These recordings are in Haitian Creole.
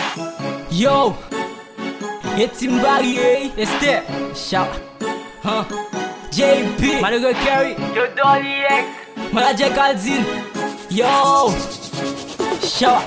Yo, it's Mbari, Esther, shout, JP, Malheureux Carry, Yo Dolly X, Manager Caldine, yo, shout,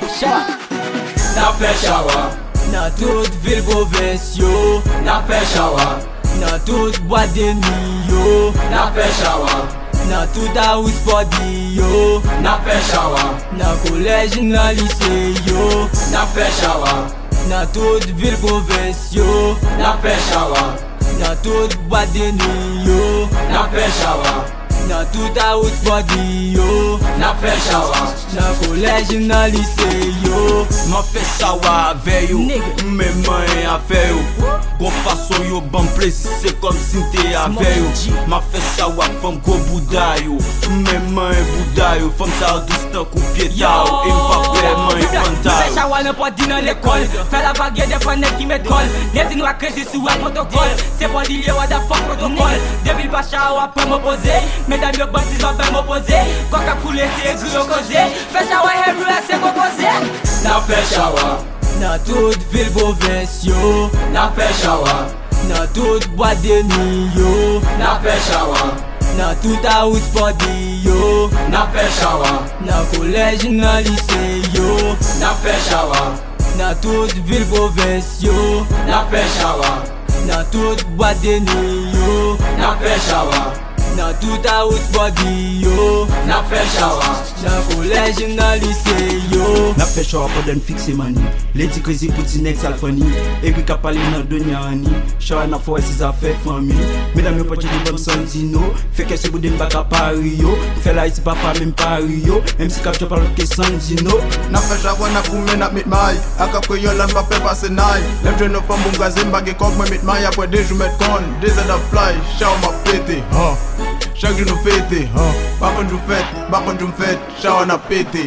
Na fè chawa, dans toute ville province, yo, na fè chawa, dans toute boîte de nuit, yo, na fè chawa, dans tout house party, yo, na fè chawa, dans collège, dans lycée, yo, na fè chawa, dans toute ville province, yo, na fè chawa, dans toute boîte de nuit, yo, na fè chawa, dans tout house party, yo, na fè chawa. dans collège, dans lycée, yo. Ma fè chawa avè yo, Nigga. mè man avè yo. Gon fason yo ban plezi, se kom si te avè yo. Ma fè chawa fèm go bouda yo, mè man bouda yo. Fèm sa distan kou pied ta yo, e mpa prè man panta Fè yo. chawa nan pot di nan l'école. Fè la baguette des fois nek qui met colle. Les nous a créé sous un protocole. C'est pas d'il y a da fuck protocole. Depuis pas chawa peut m'opposer. Mesdames yo bâtis va pas m'opposer. Quoi qu'a coulé c'est gris au causé. Fè chawa everywhere c'est composé. Na fè chawa, Dans toute ville province yo. na fè chawa, Dans toute boîte de nuit yo. na fè chawa, Dans tout house party yo. na fè chawa, Dans collège, dans lycée yo. na fè chawa, Dans toute ville province yo. na fè chawa, Dans toute boîte de nuit yo. na fè chawa, Dans tout house party yo. na fè chawa, Dans collège, dans lycée yo. Na fè chawa pa den fikse mani, lady crazy pouti nek sal fani. Eri ka pale nan donya ani, chawa na fwa si za fè fami. Mesdames yo pati di vam son dino, fè ke se boude mbaka pari yo. Fè la iti pa fa men pari yo, MC kapcho pa loke san dino. Na fè chawa na koumen ap mit may, akap kwe yon lan pa pe pase nay. Lem jen nou fam boum gaze mbage kok mwen mit may, apwe dej ou met kon, deze da fly, chawa ma pete. Chak di nou fete, bakon jou fet, bakon jou fet, chawa na pete.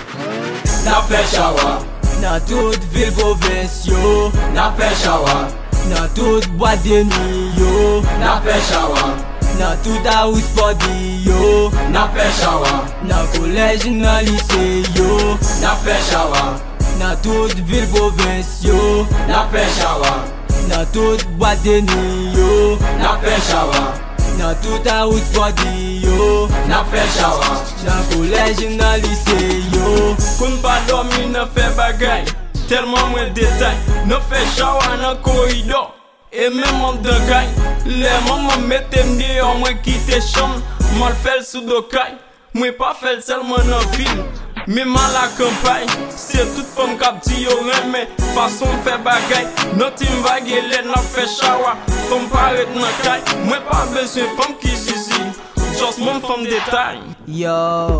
na fè chawa, Dans toute ville province yo. na fè chawa, Dans toute boîte de nuit yo. na fè chawa, Dans tout house party yo. na fè chawa, Dans collège, dans lycée yo. na fè chawa, Dans toute ville province yo. na fè chawa, Dans toute boîte de nuit yo. na fè chawa, Dans tout house party yo. na fè chawa, Dans collège, dans lycée yo. Koun pa dormi nan fè bagay, telman mwen detay. Nan fè chawa nan koridor, e men man degay. Le maman mette mde yon mwen kite chom, man fèl sou dokay. Mwen pa fèl selman nan film, men man la kampay. Se tout fòm kap di yo reme, fason fè bagay. Nan tim vage le nan fè chawa, fòm paret nan kay. Mwen pa beswen fòm ki zizi, just mwen fòm detay. Yo,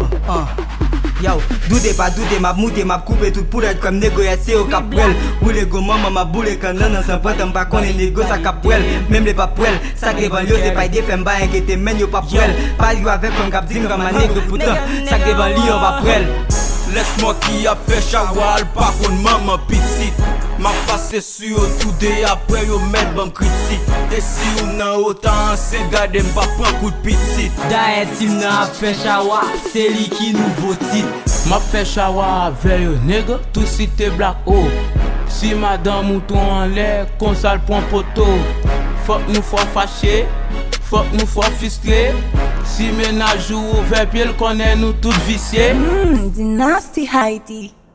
doute pas, m'a mouté, m'a coupé tout pour être comme négocié au capel. Ou les go maman m'a boulé quand non sans pote, on pas qu'on est négo ça capel. Même les papouelles, ça qui van yo c'est pas des femmes pas inquiété, men yo papouelle. Pas yo avec un cap dim comme un nègre putain, ça qui van li on va prel. Laisse-moi qui a fait chawal, pas qu'on maman petite. M'a passé sur tout de après yo met bon critique. Et si ou nan autant c'est garder m'pas prend coup de petite. D'ailleurs, il n'a fait chawa, c'est lui qui nous vote. Ma fè chawa avè yo, nègre, tout si te black oh. Si madame mouton en l'air, kon sal pon poto. Fok nou fò fâché, fok nou fò fisclé. Si menaj ou ouver pied, konnen nou tout vicié. Dynasty Haiti.